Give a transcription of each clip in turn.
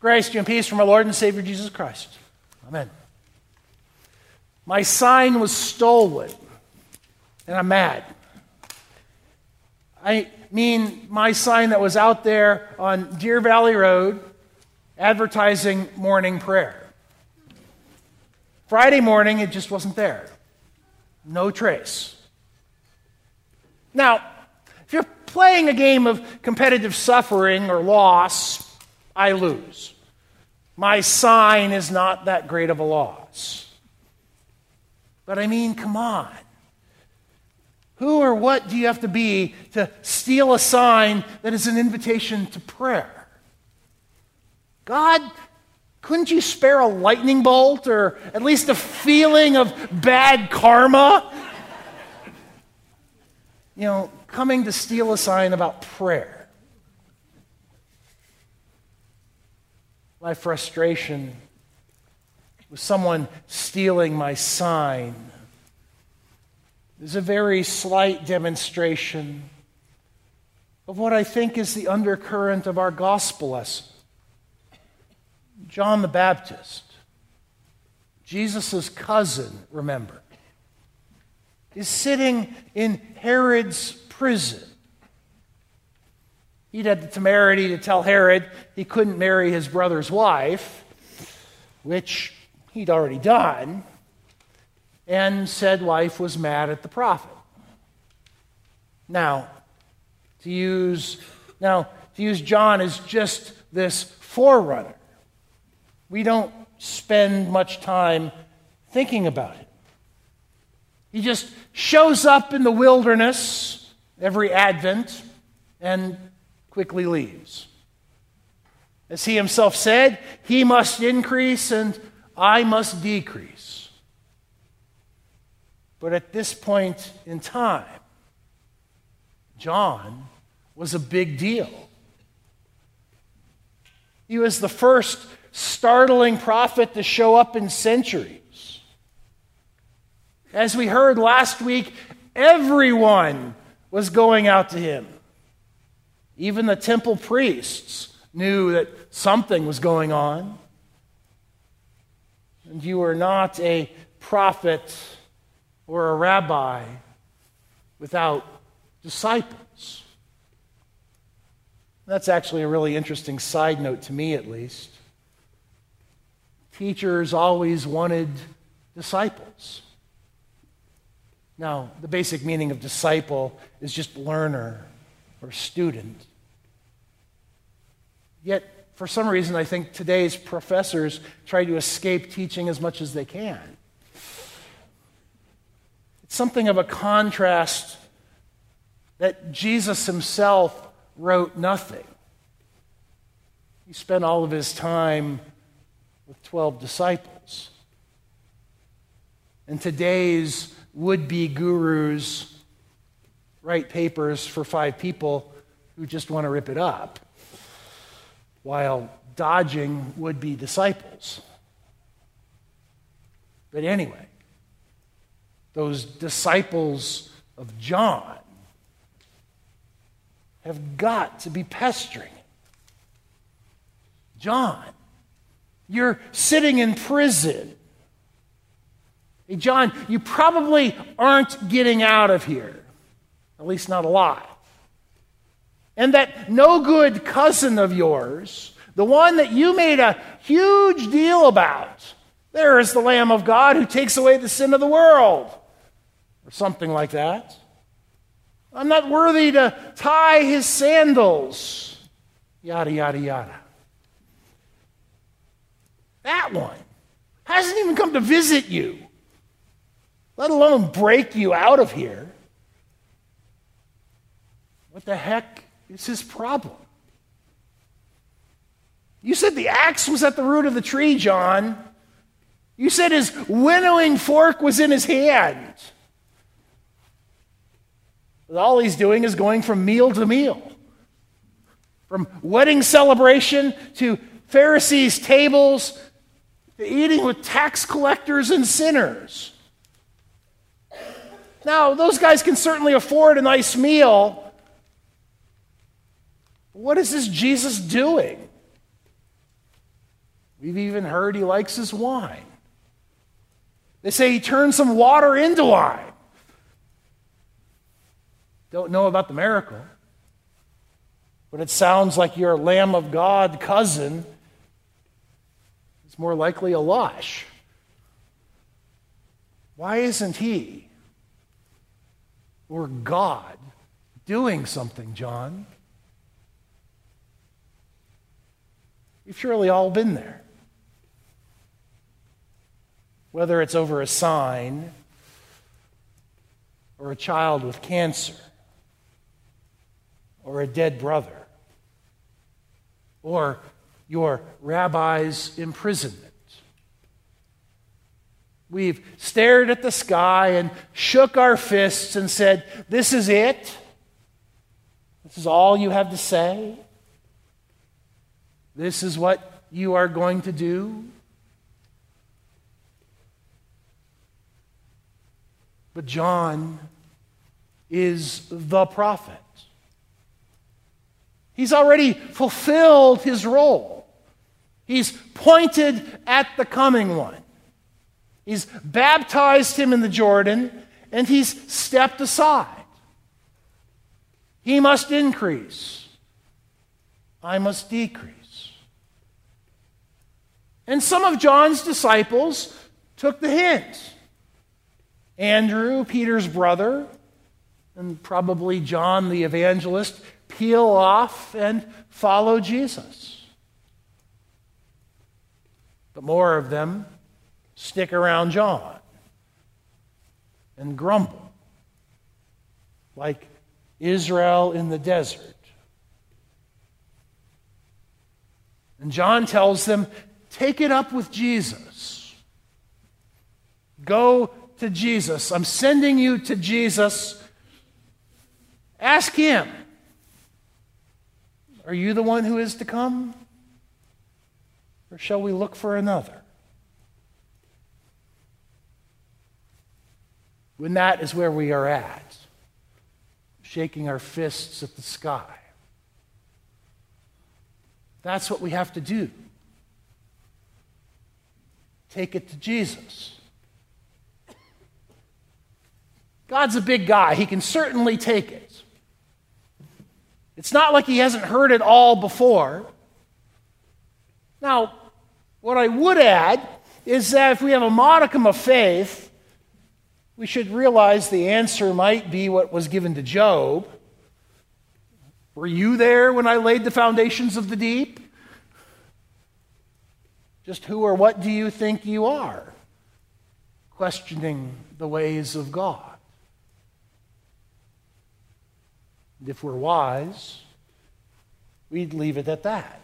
Grace to you and peace from our Lord and Savior Jesus Christ. Amen. My sign was stolen, and I'm mad. I mean my sign that was out there on Deer Valley Road advertising morning prayer. Friday morning, it just wasn't there. No trace. Now, if you're playing a game of competitive suffering or loss, I lose. My sign is not that great of a loss. But I mean, come on. Who or what do you have to be to steal a sign that is an invitation to prayer? God, couldn't you spare a lightning bolt or at least a feeling of bad karma? Coming to steal a sign about prayer. My frustration with someone stealing my sign is a very slight demonstration of what I think is the undercurrent of our gospel lesson. John the Baptist, Jesus' cousin, remember, is sitting in Herod's prison. He'd had the temerity to tell Herod he couldn't marry his brother's wife, which he'd already done, and said wife was mad at the prophet. Now, to use John as just this forerunner, we don't spend much time thinking about it. He just shows up in the wilderness every Advent and quickly leaves. As he himself said, he must increase and I must decrease. But at this point in time, John was a big deal. He was the first startling prophet to show up in centuries. As we heard last week, everyone was going out to him. Even the temple priests knew that something was going on. And you are not a prophet or a rabbi without disciples. That's actually a really interesting side note to me, at least. Teachers always wanted disciples. Now, the basic meaning of disciple is just learner or student. Yet, for some reason, I think today's professors try to escape teaching as much as they can. It's something of a contrast that Jesus himself wrote nothing. He spent all of his time with 12 disciples. And today's would-be gurus write papers for 5 people who just want to rip it up, while dodging would-be disciples. But anyway, those disciples of John have got to be pestering. John, you're sitting in prison. Hey, John, you probably aren't getting out of here, at least not alive. And that no good cousin of yours, the one that you made a huge deal about, there is the Lamb of God who takes away the sin of the world, or something like that. I'm not worthy to tie his sandals, yada, yada, yada. That one hasn't even come to visit you, let alone break you out of here. What the heck is his problem? You said the axe was at the root of the tree, John. You said his winnowing fork was in his hand. But all he's doing is going from meal to meal. From wedding celebration to Pharisees' tables to eating with tax collectors and sinners. Now, those guys can certainly afford a nice meal. What is this Jesus doing? We've even heard he likes his wine. They say he turned some water into wine. Don't know about the miracle, but it sounds like your Lamb of God cousin is more likely a lush. Why isn't he or God doing something, John? You've surely all been there. Whether it's over a sign or a child with cancer or a dead brother or your rabbi's imprisonment. We've stared at the sky and shook our fists and said, "This is it? This is all you have to say? This is what you are going to do?" But John is the prophet. He's already fulfilled his role. He's pointed at the coming one. He's baptized him in the Jordan, and he's stepped aside. He must increase. I must decrease. And some of John's disciples took the hint. Andrew, Peter's brother, and probably John the evangelist, peel off and follow Jesus. But more of them stick around John and grumble, like Israel in the desert. And John tells them, take it up with Jesus. Go to Jesus. I'm sending you to Jesus. Ask him, are you the one who is to come? Or shall we look for another? When that is where we are at, shaking our fists at the sky. That's what we have to do. Take it to Jesus. God's a big guy. He can certainly take it. It's not like he hasn't heard it all before. Now, what I would add is that if we have a modicum of faith, we should realize the answer might be what was given to Job. Were you there when I laid the foundations of the deep? Just who or what do you think you are? Questioning the ways of God. And if we're wise, we'd leave it at that.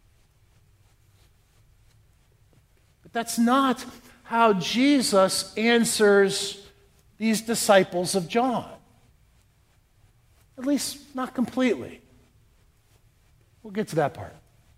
But that's not how Jesus answers these disciples of John. At least not completely. We'll get to that part.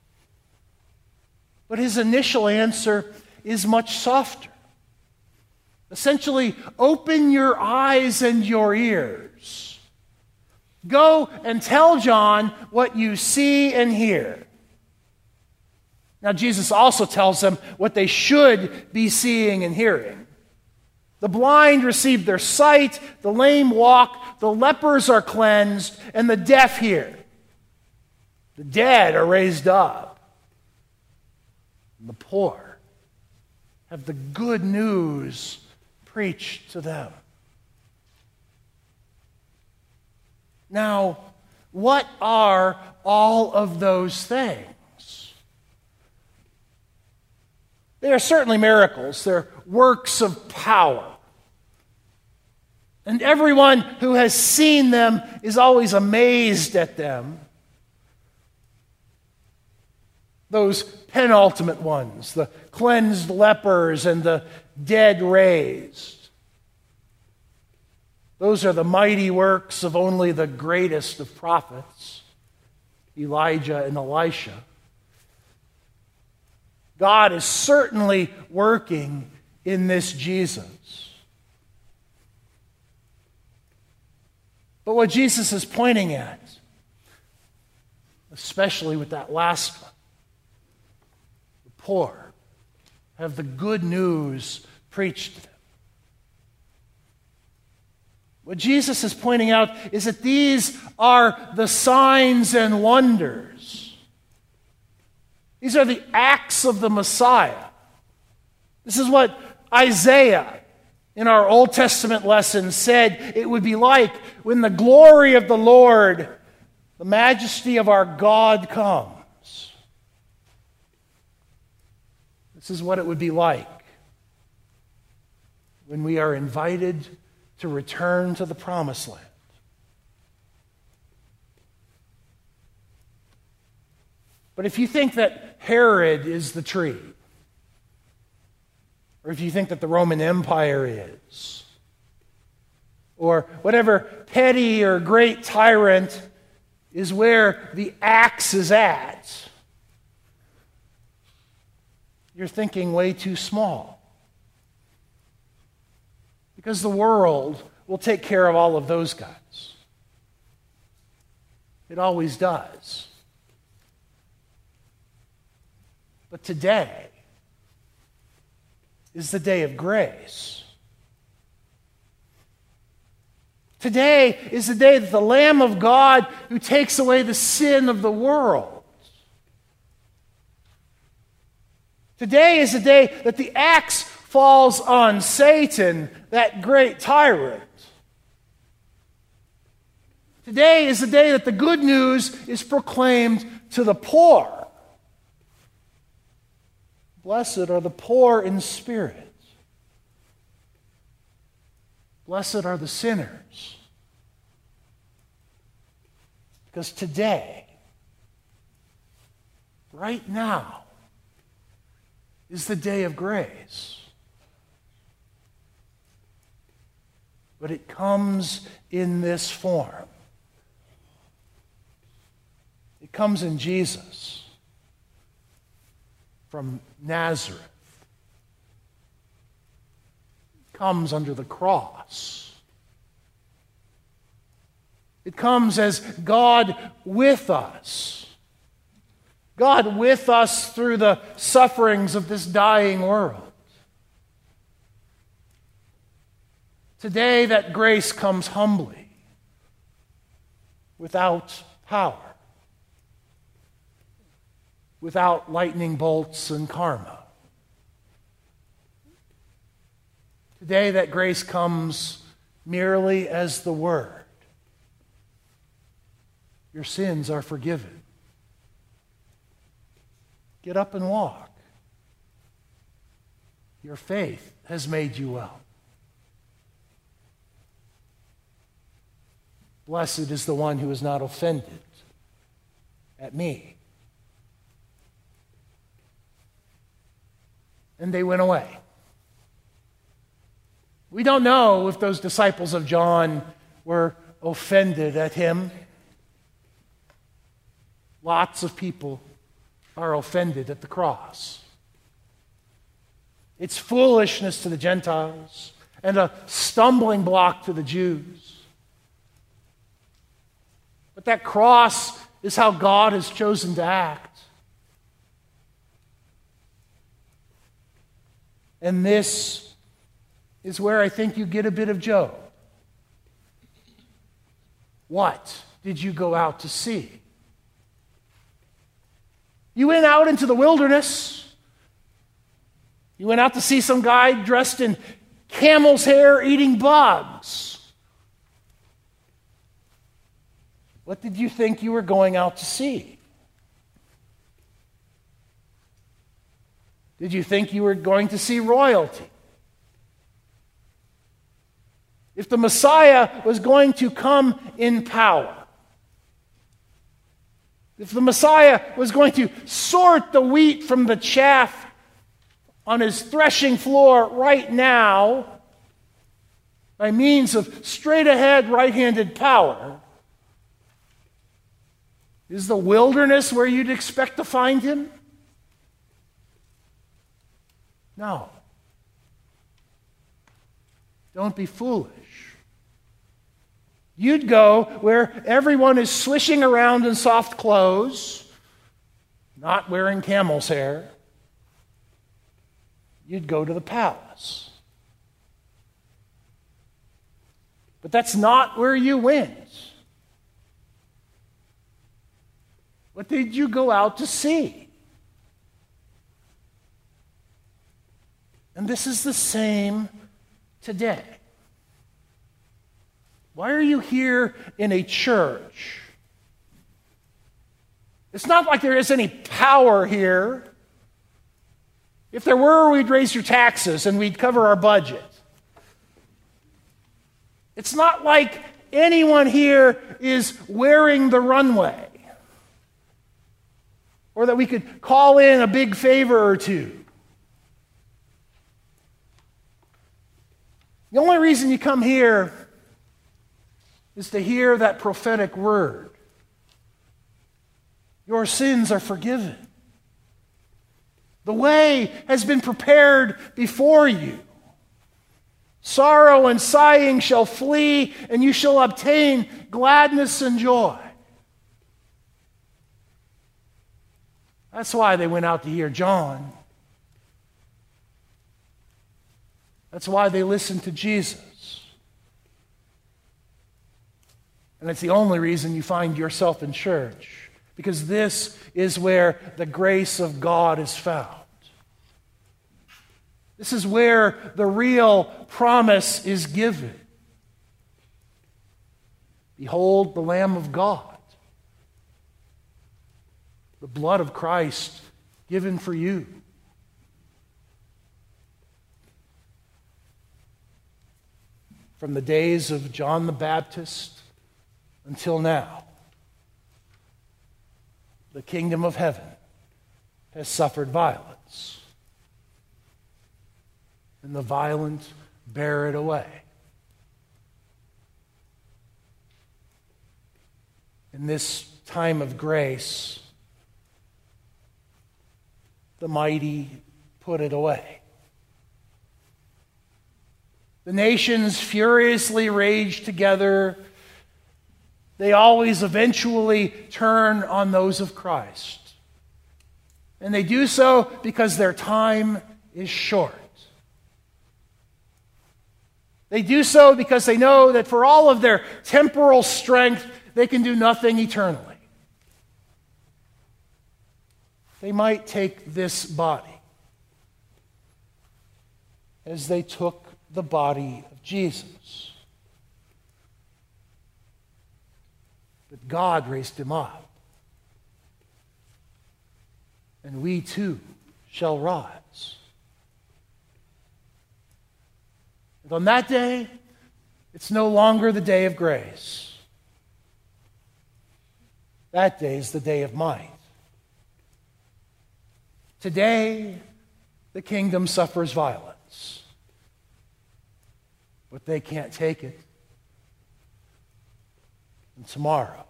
But his initial answer is much softer. Essentially, open your eyes and your ears. Go and tell John what you see and hear. Now, Jesus also tells them what they should be seeing and hearing. The blind receive their sight, the lame walk, the lepers are cleansed, and the deaf hear. The dead are raised up, and the poor have the good news preached to them. Now, what are all of those things? They are certainly miracles. They're works of power. And everyone who has seen them is always amazed at them. Those penultimate ones, the cleansed lepers and the dead raised. Those are the mighty works of only the greatest of prophets, Elijah and Elisha. God is certainly working in this Jesus. But what Jesus is pointing at, especially with that last one, the poor. Have the good news preached to them. What Jesus is pointing out is that these are the signs and wonders. These are the acts of the Messiah. This is what Isaiah in our Old Testament lesson said it would be like when the glory of the Lord, the majesty of our God comes. This is what it would be like when we are invited to return to the promised land. But if you think that Herod is the tree, or if you think that the Roman Empire is, or whatever petty or great tyrant is where the axe is at, you're thinking way too small. Because the world will take care of all of those guys. It always does. But today is the day of grace. Today is the day that the Lamb of God who takes away the sin of the world. Today is the day that the axe falls on Satan, that great tyrant. Today is the day that the good news is proclaimed to the poor. Blessed are the poor in spirit. Blessed are the sinners. Because today, right now, is the day of grace. But it comes in this form. It comes in Jesus from Nazareth. It comes under the cross. It comes as God with us. God with us through the sufferings of this dying world. Today, that grace comes humbly, without power, without lightning bolts and karma. Today, that grace comes merely as the word. Your sins are forgiven. Get up and walk. Your faith has made you well. Blessed is the one who is not offended at me. And they went away. We don't know if those disciples of John were offended at him. Lots of people are offended at the cross. It's foolishness to the Gentiles and a stumbling block to the Jews. But that cross is how God has chosen to act. And this is where I think you get a bit of Job. What did you go out to see? You went out into the wilderness. You went out to see some guy dressed in camel's hair eating bugs. What did you think you were going out to see? Did you think you were going to see royalty? If the Messiah was going to come in power, if the Messiah was going to sort the wheat from the chaff on his threshing floor right now by means of straight-ahead right-handed power, is the wilderness where you'd expect to find him? No. Don't be foolish. You'd go where everyone is swishing around in soft clothes, not wearing camel's hair, you'd go to the palace. But that's not where you went. What did you go out to see? And this is the same today. Why are you here in a church? It's not like there is any power here. If there were, we'd raise your taxes and we'd cover our budget. It's not like anyone here is wearing the runway, or that we could call in a big favor or two. The only reason you come here is to hear that prophetic word. Your sins are forgiven. The way has been prepared before you. Sorrow and sighing shall flee, and you shall obtain gladness and joy. That's why they went out to hear John. That's why they listened to Jesus. And it's the only reason you find yourself in church, because this is where the grace of God is found. This is where the real promise is given. Behold the Lamb of God, the blood of Christ given for you. From the days of John the Baptist until now, the kingdom of heaven has suffered violence, and the violent bear it away. In this time of grace, the mighty put it away. The nations furiously rage together. They always eventually turn on those of Christ. And they do so because their time is short. They do so because they know that for all of their temporal strength, they can do nothing eternally. They might take this body as they took the body of Jesus. But God raised him up. And we too shall rise. And on that day, it's no longer the day of grace. That day is the day of might. Today, the kingdom suffers violence, but they can't take it. And tomorrow,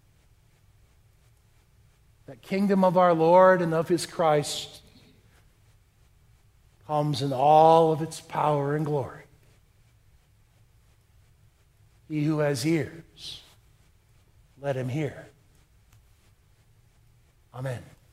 that kingdom of our Lord and of his Christ comes in all of its power and glory. He who has ears, let him hear. Amen.